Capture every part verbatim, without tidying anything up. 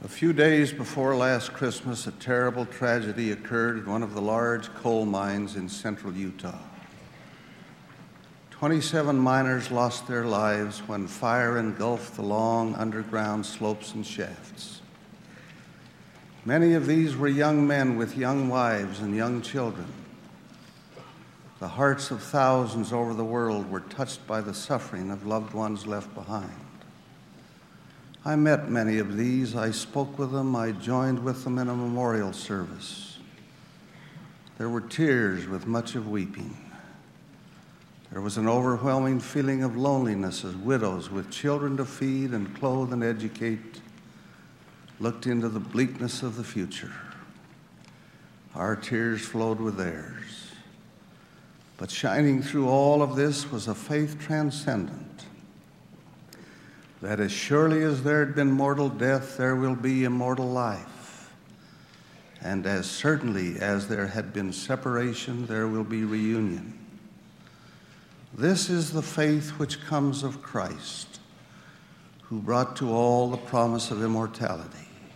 A few days before last Christmas, a terrible tragedy occurred at one of the large coal mines in central Utah. twenty-seven miners lost their lives when fire engulfed the long underground slopes and shafts. Many of these were young men with young wives and young children. The hearts of thousands over the world were touched by the suffering of loved ones left behind. I met many of these. I spoke with them. I joined with them in a memorial service. There were tears with much of weeping. There was an overwhelming feeling of loneliness as widows with children to feed and clothe and educate looked into the bleakness of the future. Our tears flowed with theirs. But shining through all of this was a faith transcendent, that as surely as there had been mortal death, there will be immortal life. And as certainly as there had been separation, there will be reunion. This is the faith which comes of Christ, who brought to all the promise of immortality.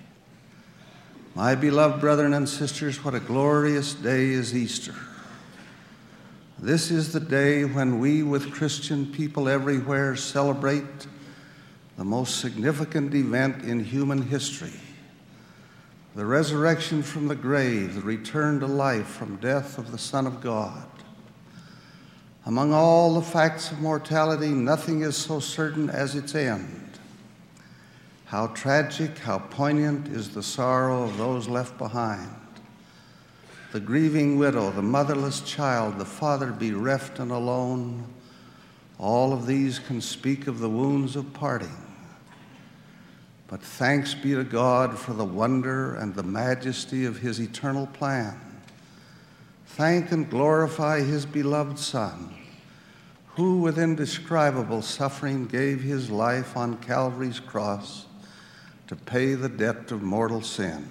My beloved brethren and sisters, what a glorious day is Easter. This is the day when we, with Christian people everywhere, celebrate the most significant event in human history, the resurrection from the grave, the return to life from death of the Son of God. Among all the facts of mortality, nothing is so certain as its end. How tragic, how poignant is the sorrow of those left behind. The grieving widow, the motherless child, the father bereft and alone, all of these can speak of the wounds of parting. But thanks be to God for the wonder and the majesty of his eternal plan. Thank and glorify his beloved Son, who with indescribable suffering gave his life on Calvary's cross to pay the debt of mortal sin.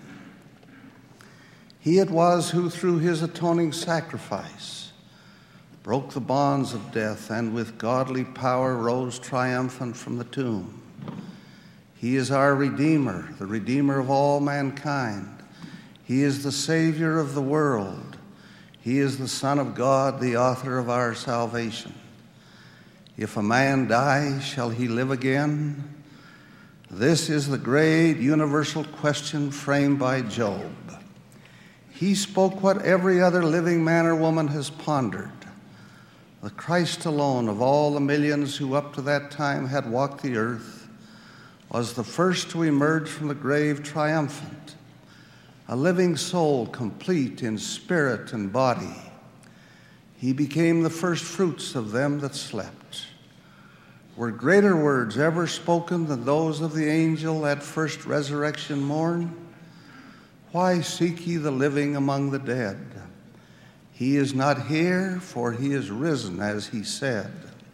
He it was who, through his atoning sacrifice, broke the bonds of death and with godly power rose triumphant from the tomb. He is our Redeemer, the Redeemer of all mankind. He is the Savior of the world. He is the Son of God, the author of our salvation. If a man die, shall he live again? This is the great universal question framed by Job. He spoke what every other living man or woman has pondered. The Christ alone of all the millions who up to that time had walked the earth was the first to emerge from the grave triumphant, a living soul complete in spirit and body. He became the first fruits of them that slept. Were greater words ever spoken than those of the angel at first resurrection morn? Why seek ye the living among the dead? He is not here, for he is risen, as he said.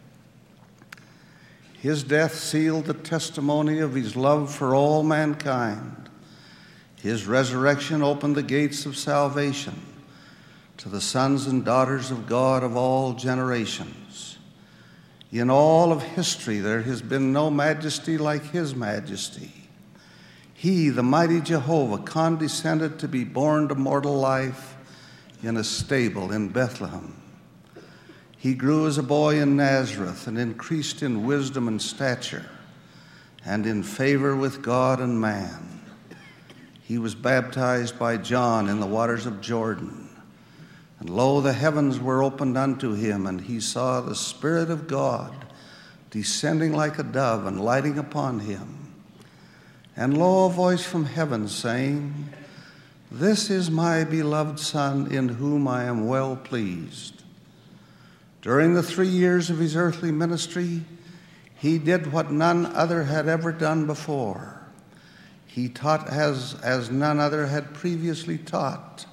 His death sealed the testimony of his love for all mankind. His resurrection opened the gates of salvation to the sons and daughters of God of all generations. In all of history, there has been no majesty like his majesty. He, the mighty Jehovah, condescended to be born to mortal life in a stable in Bethlehem. He grew as a boy in Nazareth and increased in wisdom and stature and in favor with God and man. He was baptized by John in the waters of Jordan. And lo, the heavens were opened unto him, and he saw the Spirit of God descending like a dove and lighting upon him. And lo, a voice from heaven saying, This is my beloved Son, in whom I am well pleased. During the three years of his earthly ministry, he did what none other had ever done before. He taught as, as none other had previously taught.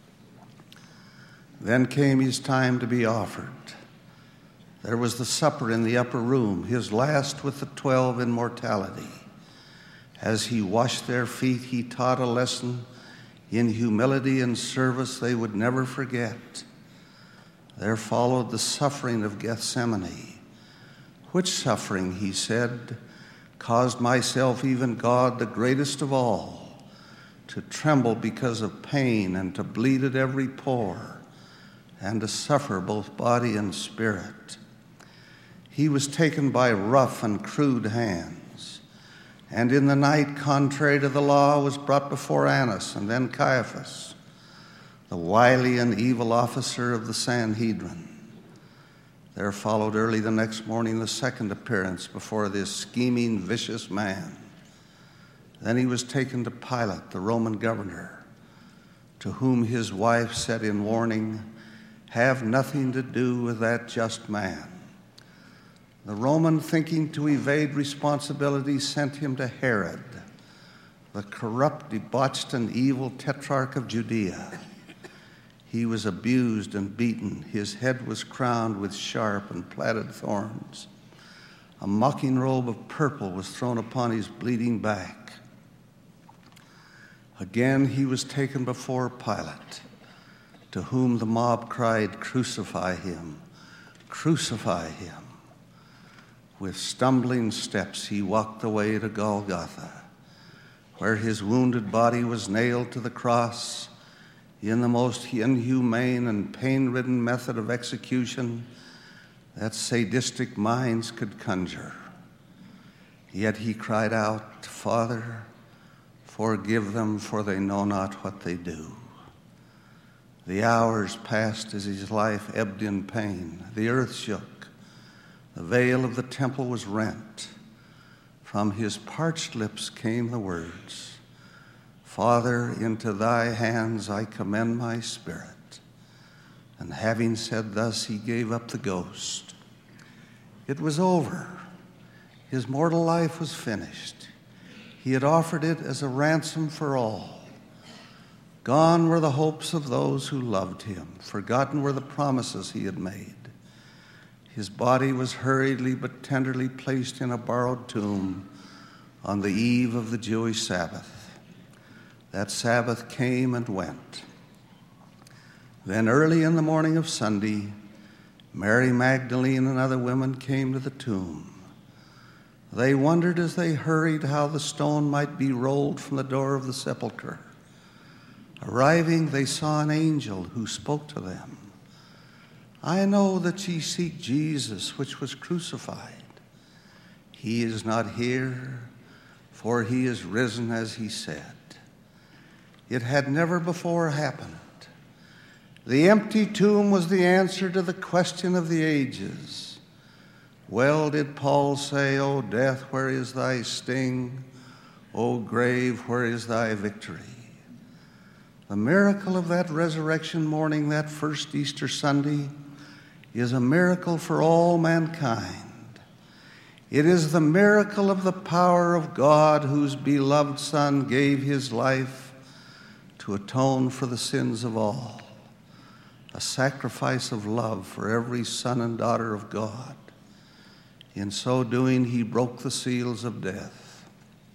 Then came his time to be offered. There was the supper in the upper room, his last with the twelve in mortality. As he washed their feet, he taught a lesson in humility and service they would never forget. There followed the suffering of Gethsemane, which suffering, he said, caused myself, even God, the greatest of all, to tremble because of pain and to bleed at every pore and to suffer both body and spirit. He was taken by rough and crude hands, and in the night, contrary to the law, was brought before Annas and then Caiaphas, the wily and evil officer of the Sanhedrin. There followed early the next morning the second appearance before this scheming, vicious man. Then he was taken to Pilate, the Roman governor, to whom his wife said in warning, "Have nothing to do with that just man." The Roman, thinking to evade responsibility, sent him to Herod, the corrupt, debauched, and evil tetrarch of Judea. He was abused and beaten. His head was crowned with sharp and plaited thorns. A mocking robe of purple was thrown upon his bleeding back. Again he was taken before Pilate, to whom the mob cried, "Crucify him, crucify him." With stumbling steps he walked away to Golgotha, where his wounded body was nailed to the cross in the most inhumane and pain-ridden method of execution that sadistic minds could conjure. Yet he cried out, "Father, forgive them, for they know not what they do." The hours passed as his life ebbed in pain. The earth shook. The veil of the temple was rent. From his parched lips came the words, "Father, into thy hands I commend my spirit." And having said thus, he gave up the ghost. It was over. His mortal life was finished. He had offered it as a ransom for all. Gone were the hopes of those who loved him. Forgotten were the promises he had made. His body was hurriedly but tenderly placed in a borrowed tomb on the eve of the Jewish Sabbath. That Sabbath came and went. Then early in the morning of Sunday, Mary Magdalene and other women came to the tomb. They wondered as they hurried how the stone might be rolled from the door of the sepulchre. Arriving, they saw an angel who spoke to them. "I know that ye seek Jesus, which was crucified. He is not here, for he is risen as he said." It had never before happened. The empty tomb was the answer to the question of the ages. Well did Paul say, "O death, where is thy sting? O grave, where is thy victory?" The miracle of that resurrection morning, that first Easter Sunday, is a miracle for all mankind. It is the miracle of the power of God, whose beloved Son gave his life to atone for the sins of all, a sacrifice of love for every son and daughter of God. In so doing, he broke the seals of death.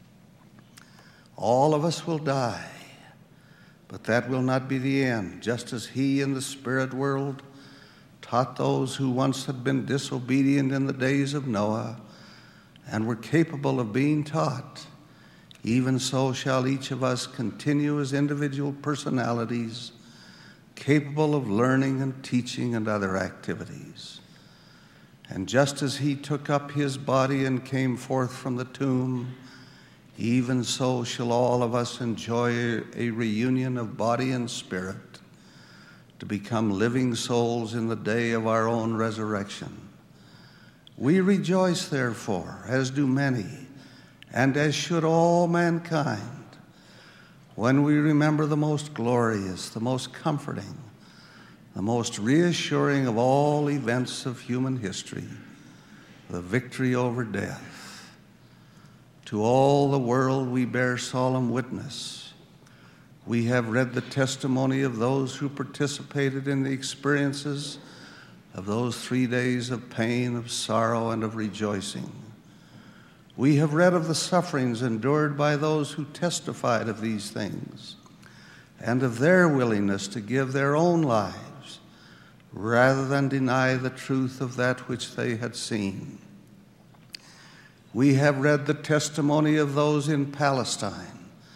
All of us will die, but that will not be the end. Just as he in the spirit world taught those who once had been disobedient in the days of Noah and were capable of being taught, even so shall each of us continue as individual personalities, capable of learning and teaching and other activities. And just as he took up his body and came forth from the tomb, even so shall all of us enjoy a reunion of body and spirit to become living souls in the day of our own resurrection. We rejoice, therefore, as do many, and as should all mankind, when we remember the most glorious, the most comforting, the most reassuring of all events of human history, the victory over death. To all the world we bear solemn witness. We have read the testimony of those who participated in the experiences of those three days of pain, of sorrow, and of rejoicing. We have read of the sufferings endured by those who testified of these things and of their willingness to give their own lives rather than deny the truth of that which they had seen. We have read the testimony of those in Palestine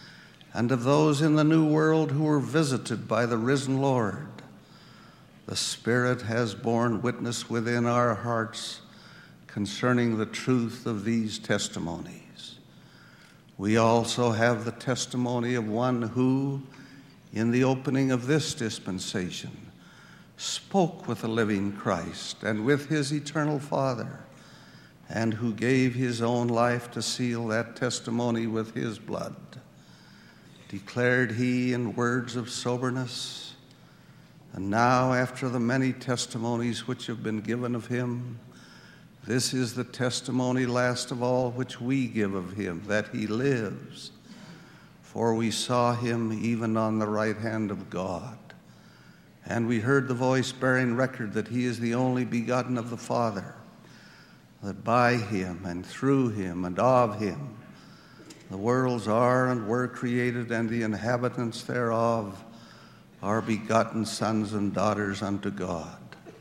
and of those in the New World who were visited by the risen Lord. The Spirit has borne witness within our hearts concerning the truth of these testimonies. We also have the testimony of one who, in the opening of this dispensation, spoke with the living Christ and with his eternal Father, and who gave his own life to seal that testimony with his blood. Declared he in words of soberness, and now after the many testimonies which have been given of him, this is the testimony last of all which we give of him, that he lives. For we saw him even on the right hand of God, and we heard the voice bearing record that he is the only begotten of the Father, that by him and through him and of him the worlds are and were created, and the inhabitants thereof are begotten sons and daughters unto God.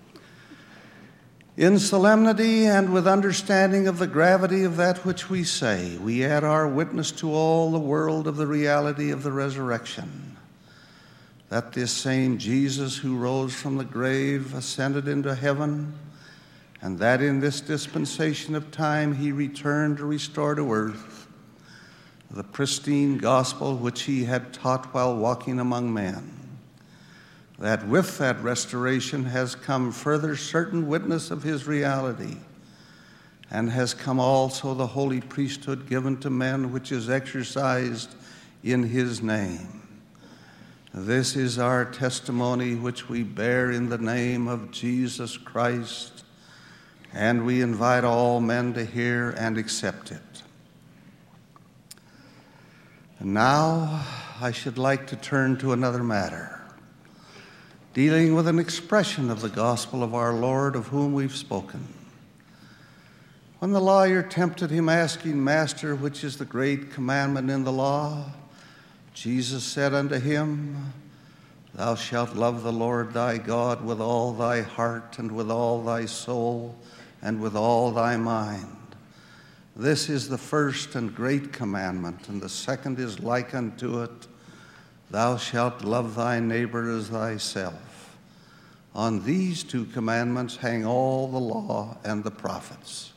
In solemnity and with understanding of the gravity of that which we say, we add our witness to all the world of the reality of the resurrection, that this same Jesus who rose from the grave ascended into heaven, and that in this dispensation of time he returned to restore to earth the pristine gospel which he had taught while walking among men, that with that restoration has come further certain witness of his reality, and has come also the holy priesthood given to men, which is exercised in his name. This is our testimony which we bear in the name of Jesus Christ, and we invite all men to hear and accept it. And now I should like to turn to another matter, dealing with an expression of the gospel of our Lord, of whom we've spoken. When the lawyer tempted him, asking, Master, which is the great commandment in the law? Jesus said unto him, Thou shalt love the Lord thy God with all thy heart, and with all thy soul, and with all thy mind. This is the first and great commandment, and the second is like unto it, Thou shalt love thy neighbor as thyself. On these two commandments hang all the law and the prophets.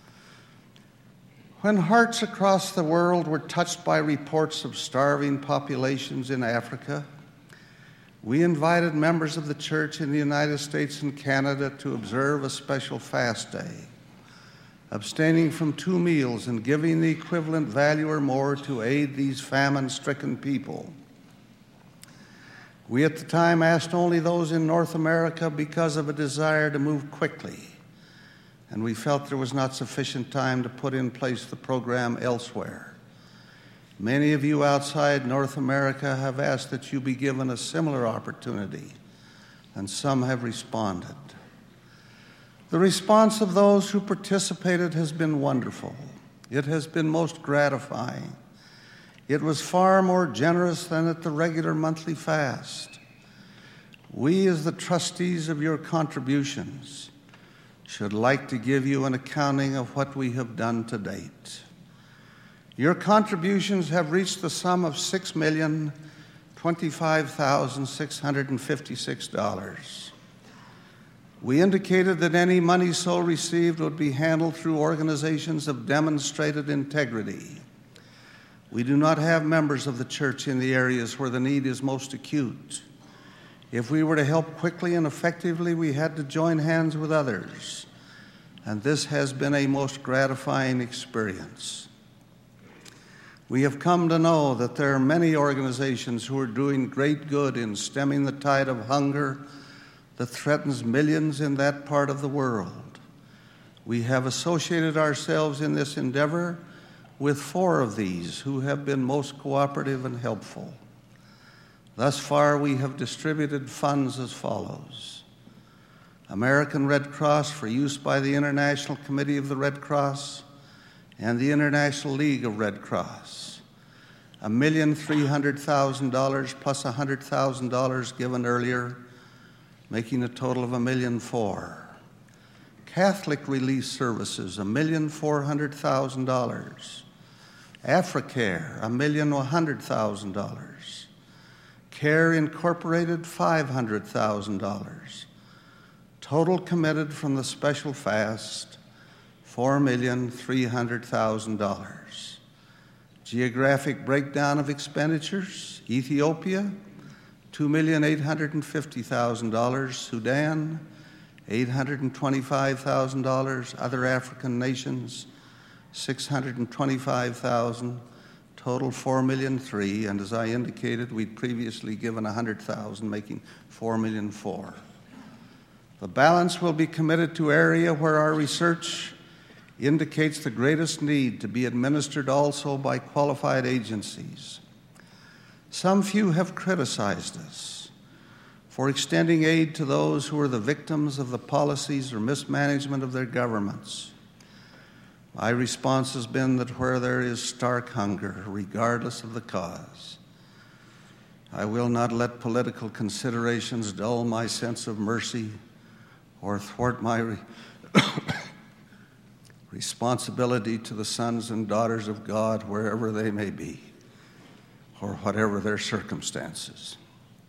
When hearts across the world were touched by reports of starving populations in Africa, we invited members of the church in the United States and Canada to observe a special fast day, abstaining from two meals and giving the equivalent value or more to aid these famine-stricken people. We at the time asked only those in North America because of a desire to move quickly, and we felt there was not sufficient time to put in place the program elsewhere. Many of you outside North America have asked that you be given a similar opportunity, and some have responded. The response of those who participated has been wonderful. It has been most gratifying. It was far more generous than at the regular monthly fast. We, as the trustees of your contributions, should like to give you an accounting of what we have done to date. Your contributions have reached the sum of six million twenty-five thousand six hundred fifty-six dollars. We indicated that any money so received would be handled through organizations of demonstrated integrity. We do not have members of the church in the areas where the need is most acute. If we were to help quickly and effectively, we had to join hands with others, and this has been a most gratifying experience. We have come to know that there are many organizations who are doing great good in stemming the tide of hunger that threatens millions in that part of the world. We have associated ourselves in this endeavor with four of these who have been most cooperative and helpful. Thus far, we have distributed funds as follows: American Red Cross for use by the International Committee of the Red Cross and the International League of Red Cross, a million three hundred thousand dollars plus a hundred thousand dollars given earlier, making a total of a million four. Catholic Relief Services, a million four hundred thousand dollars. Africare, a million one hundred thousand dollars. CARE Incorporated, five hundred thousand dollars. Total committed from the special fast, four million three hundred thousand dollars. Geographic breakdown of expenditures: Ethiopia, two million eight hundred fifty thousand dollars. Sudan, eight hundred twenty-five thousand dollars. Other African nations, six hundred twenty-five thousand dollars. Total four million three hundred thousand dollars. And as I indicated, we'd previously given one hundred thousand dollars, making four million four hundred thousand dollars. The balance will be committed to area where our research indicates the greatest need to be administered also by qualified agencies. Some few have criticized us for extending aid to those who are the victims of the policies or mismanagement of their governments. My response has been that where there is stark hunger, regardless of the cause, I will not let political considerations dull my sense of mercy or thwart my re- responsibility to the sons and daughters of God wherever they may be, or whatever their circumstances.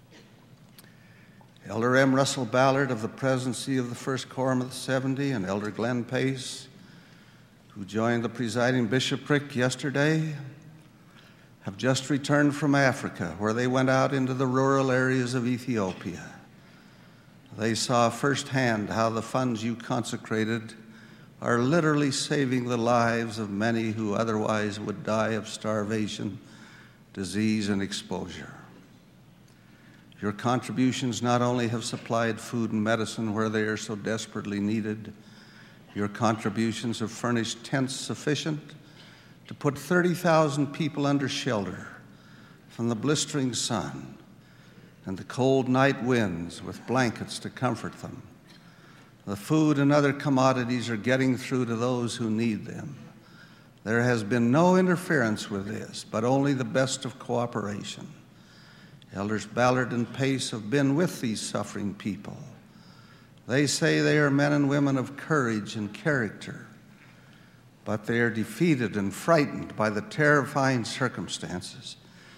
Elder M. Russell Ballard of the Presidency of the First Quorum of the seventy, and Elder Glenn Pace, who joined the presiding bishopric yesterday, have just returned from Africa, where they went out into the rural areas of Ethiopia. They saw firsthand how the funds you consecrated are literally saving the lives of many who otherwise would die of starvation, disease, and exposure. Your contributions not only have supplied food and medicine where they are so desperately needed, your contributions have furnished tents sufficient to put thirty thousand people under shelter from the blistering sun and the cold night winds with blankets to comfort them. The food and other commodities are getting through to those who need them. There has been no interference with this, but only the best of cooperation. Elders Ballard and Pace have been with these suffering people. They say they are men and women of courage and character, but they are defeated and frightened by the terrifying circumstances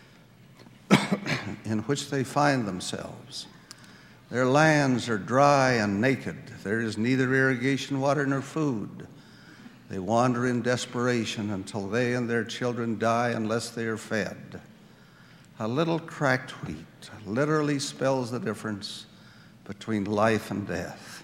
in which they find themselves. Their lands are dry and naked. There is neither irrigation water nor food. They wander in desperation until they and their children die unless they are fed. A little cracked wheat literally spells the difference between life and death.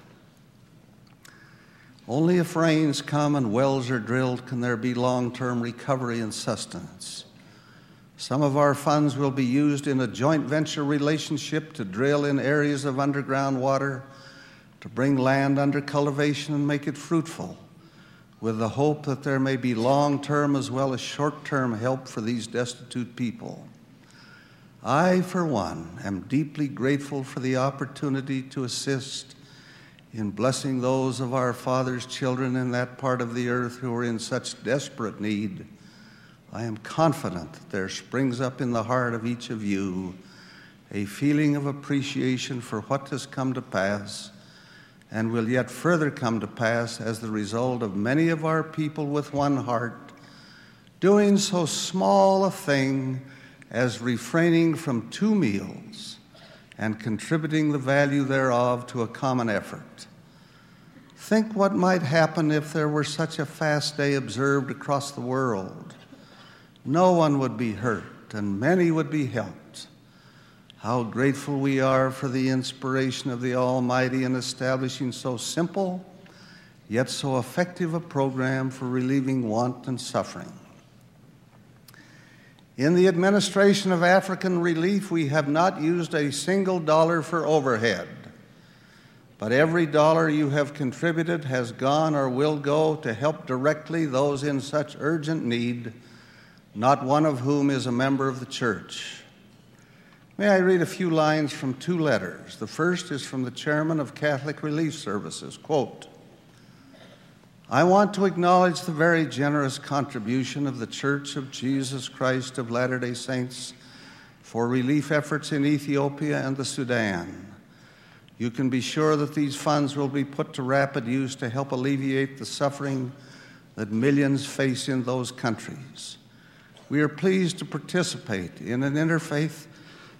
Only if rains come and wells are drilled can there be long-term recovery and sustenance. Some of our funds will be used in a joint venture relationship to drill in areas of underground water, to bring land under cultivation and make it fruitful, with the hope that there may be long-term as well as short-term help for these destitute people. I, for one, am deeply grateful for the opportunity to assist in blessing those of our Father's children in that part of the earth who are in such desperate need. I am confident that there springs up in the heart of each of you a feeling of appreciation for what has come to pass and will yet further come to pass as the result of many of our people with one heart doing so small a thing as refraining from two meals and contributing the value thereof to a common effort. Think what might happen if there were such a fast day observed across the world. No one would be hurt, and many would be helped. How grateful we are for the inspiration of the Almighty in establishing so simple, yet so effective a program for relieving want and suffering. In the administration of African relief, we have not used a single dollar for overhead, but every dollar you have contributed has gone or will go to help directly those in such urgent need, not one of whom is a member of the church. May I read a few lines from two letters? The first is from the chairman of Catholic Relief Services. Quote, I want to acknowledge the very generous contribution of the Church of Jesus Christ of Latter-day Saints for relief efforts in Ethiopia and the Sudan. You can be sure that these funds will be put to rapid use to help alleviate the suffering that millions face in those countries. We are pleased to participate in an interfaith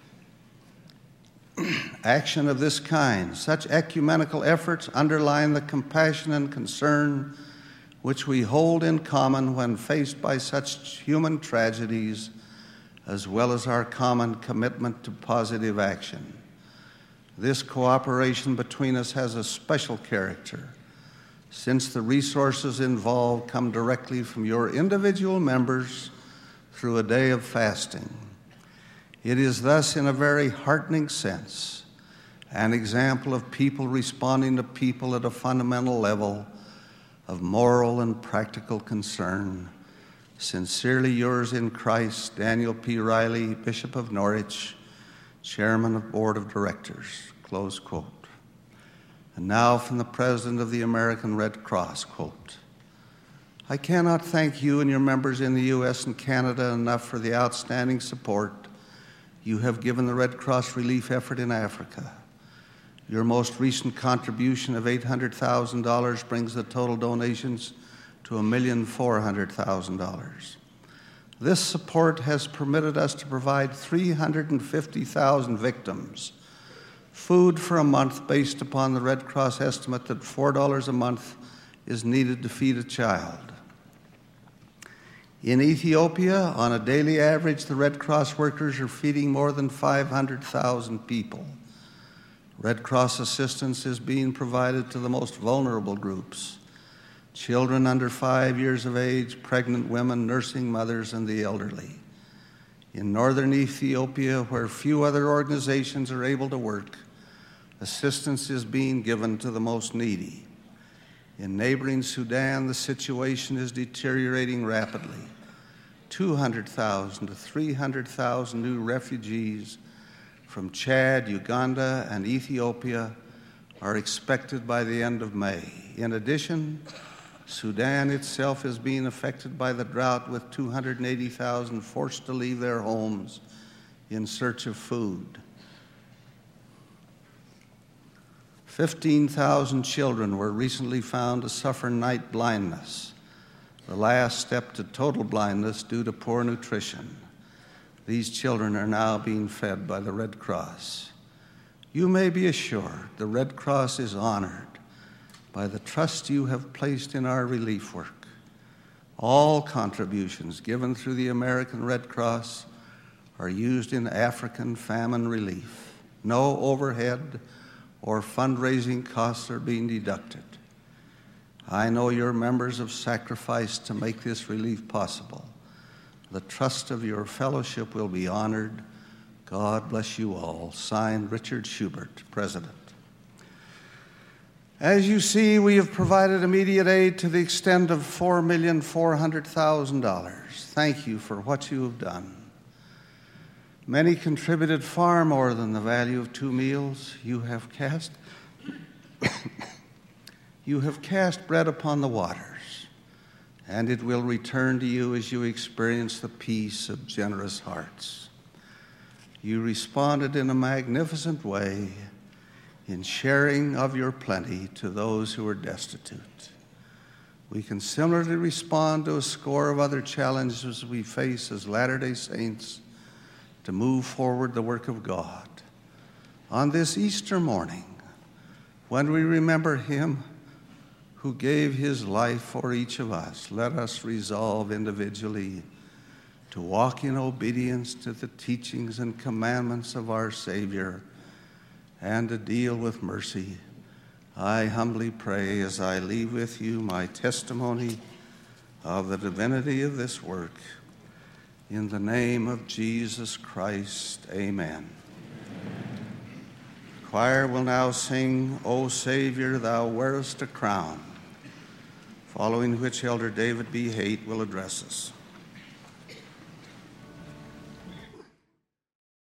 action of this kind. Such ecumenical efforts underline the compassion and concern which we hold in common when faced by such human tragedies, as well as our common commitment to positive action. This cooperation between us has a special character, since the resources involved come directly from your individual members through a day of fasting. It is thus, in a very heartening sense, an example of people responding to people at a fundamental level of moral and practical concern. Sincerely yours in Christ, Daniel P. Riley, Bishop of Norwich, Chairman of Board of Directors. Close quote. And now from the President of the American Red Cross, quote, I cannot thank you and your members in the U S and Canada enough for the outstanding support you have given the Red Cross relief effort in Africa. Your most recent contribution of eight hundred thousand dollars brings the total donations to one million four hundred thousand dollars. This support has permitted us to provide three hundred fifty thousand victims food for a month based upon the Red Cross estimate that four dollars a month is needed to feed a child. In Ethiopia, on a daily average, the Red Cross workers are feeding more than five hundred thousand people. Red Cross assistance is being provided to the most vulnerable groups: children under five years of age, pregnant women, nursing mothers, and the elderly. In northern Ethiopia, where few other organizations are able to work, assistance is being given to the most needy. In neighboring Sudan, the situation is deteriorating rapidly. two hundred thousand to three hundred thousand new refugees from Chad, Uganda, and Ethiopia are expected by the end of May. In addition, Sudan itself is being affected by the drought, with two hundred eighty thousand forced to leave their homes in search of food. fifteen thousand children were recently found to suffer night blindness, the last step to total blindness due to poor nutrition. These children are now being fed by the Red Cross. You may be assured the Red Cross is honored by the trust you have placed in our relief work. All contributions given through the American Red Cross are used in African famine relief. No overhead or fundraising costs are being deducted. I know your members have sacrificed to make this relief possible. The trust of your fellowship will be honored. God bless you all. Signed, Richard Schubert, President. As you see, we have provided immediate aid to the extent of four million four hundred thousand dollars. Thank you for what you have done. Many contributed far more than the value of two meals. You have cast you have cast bread upon the waters, and it will return to you as you experience the peace of generous hearts. You responded in a magnificent way in sharing of your plenty to those who are destitute. We can similarly respond to a score of other challenges we face as Latter-day Saints to move forward the work of God. On this Easter morning, when we remember him who gave his life for each of us, let us resolve individually to walk in obedience to the teachings and commandments of our Savior and to deal with mercy. I humbly pray as I leave with you my testimony of the divinity of this work. In the name of Jesus Christ, amen. The choir will now sing, O Savior, Thou Wearest a Crown, following which Elder David B. Haight will address us.